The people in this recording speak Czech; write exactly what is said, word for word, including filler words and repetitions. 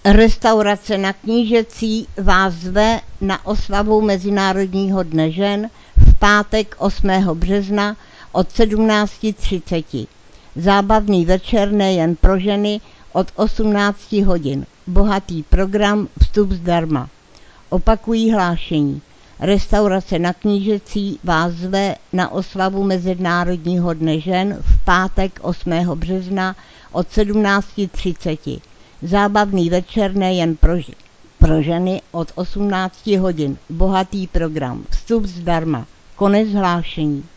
Restaurace Na Knížecí vás zve na oslavu Mezinárodního dne žen v pátek osmého března od sedmnáct třicet. Zábavný večer nejen pro ženy od osmnáct hodin. Bohatý program, vstup zdarma. Opakují hlášení. Restaurace Na Knížecí vás zve na oslavu Mezinárodního dne žen v pátek osmého března od sedmnáct třicet. Zábavný večer nejen pro, pro ženy od osmnáct hodin. Bohatý program, vstup zdarma. Konec hlášení.